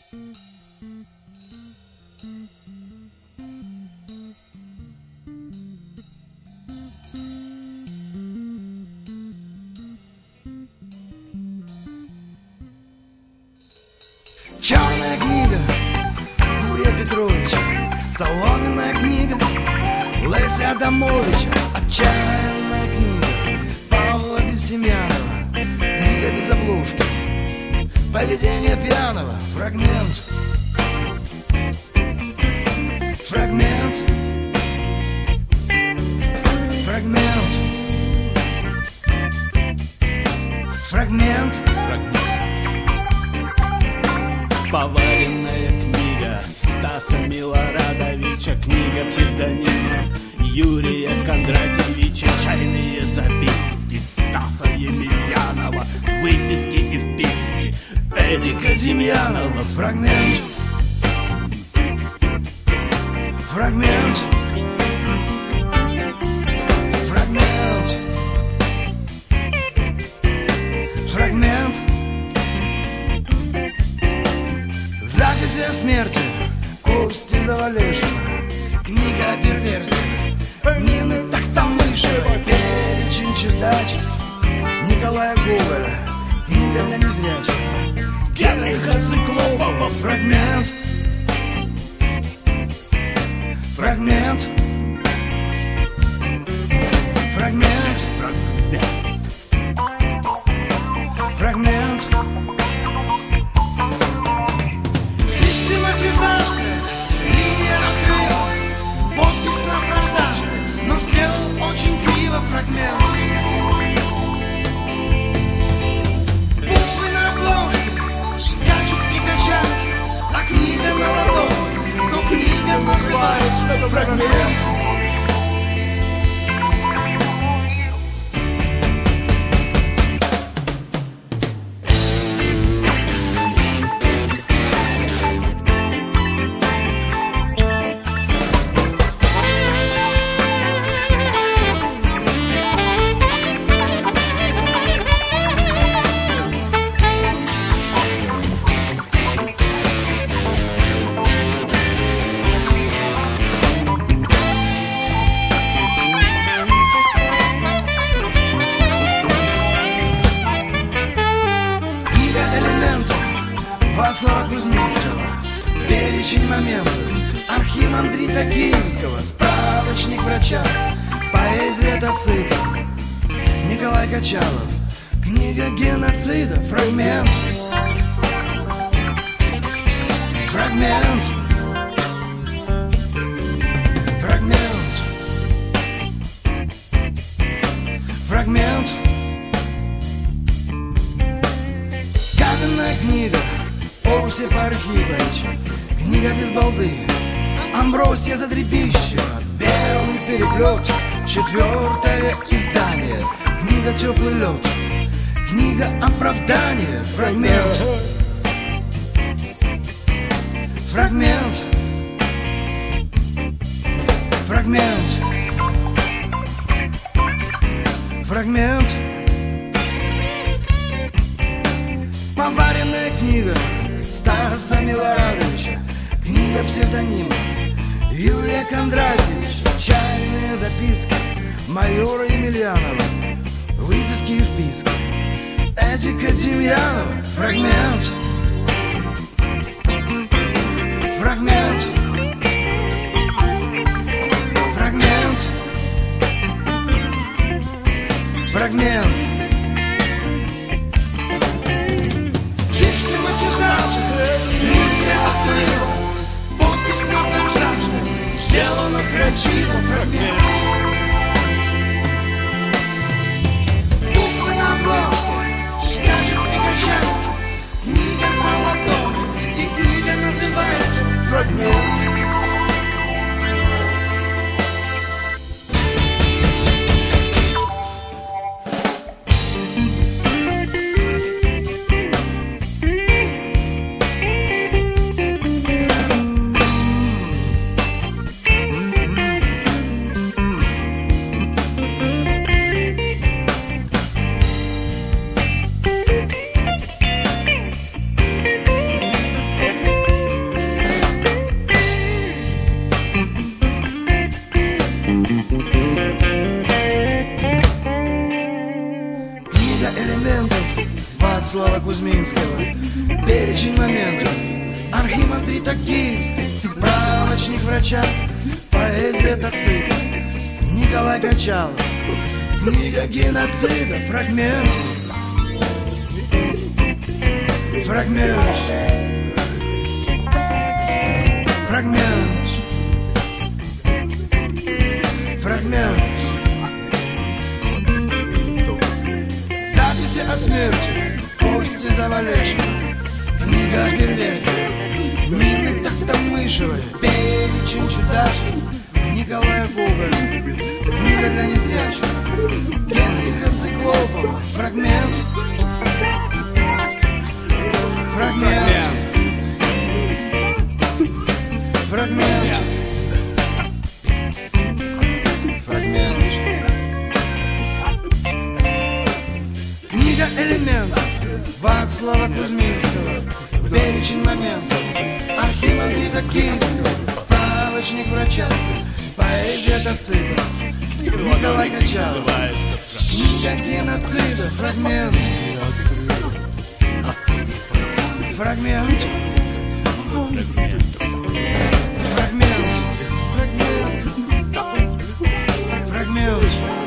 Черная книга Гурия Петровича, соломенная книга Леся Адамовича, отчаянная книга Павла Безсемьянова, книга без обложки, поведение пьяного, фрагмент. Фрагмент. Фрагмент. Фрагмент. Поваренная книга Стаса Милорадовича, книга псевдонимов Юрия Кондратьевича, чайные записки Стаса Емельянова, выписки и вписки Эдика Демьянова. Фрагмент. Фрагмент. Фрагмент. Фрагмент. Записи о смерти Кости Завалешина, книга о перверсиях Нины Тахтамышевой, перечень чудачеств Николая Гоголя, книга для незрячих Генриха Циклопова. Фрагмент. Фрагмент. Фрагмент. Фрагмент. Систематизация, линия отрыва, подпись на абзаце, но сделал очень криво. Фрагмент. Буквы на обложке скачут и качаются, а книга на ладони, но книга называется фрагмент. Вацлава Кузнецкого, перечень моментов Архимандрита Киевского, справочник врача, поэзия тацита Николай Качалов, книга геноцида. Фрагмент. Фрагмент. Фрагмент. Фрагмент. Каменная книга Осипа Архиповича, книга без балды Амвросия Задребищева, белый переплет, 4-е издание, книга теплый лед, книга оправдания. Фрагмент. Фрагмент. Фрагмент. Фрагмент. Поваренная книга Стаса Милорадовича, книга псевдонимов Юрия Кондратьевича, чайные записки майора Емельянова, выписки и вписки Эдика Демьянова. Фрагмент. Фрагмент. Фрагмент. Фрагмент. Систематизация, линия отрыва, подпись на абзаце, сделано красиво. Фрагмент. Буквы на обложке скачут и качаются, книга Перечень моментов архимандрита Киевский, справочник врача, поэзия Тацита, Николай Качалов, книга геноцида, фрагмент. Фрагмент. Фрагмент. Фрагмент. Записи о смерти Кости Завалешина, книга о перверсии Нины Тахтамышевой, перечень чудачеств Николая Гоголя, книга для незрячих Генриха Циклопова, фрагмент. Фрагмент. Фрагмент. Фрагмент. Книга элементов Вацлава Кузьминского, перечень моментов архимандрита Киевского, справочник врача, поэзия Тацита, Николай Качалов, книга геноцида, фрагмент. Фрагмент. Фрагмент. Фрагмент. Фрагмент.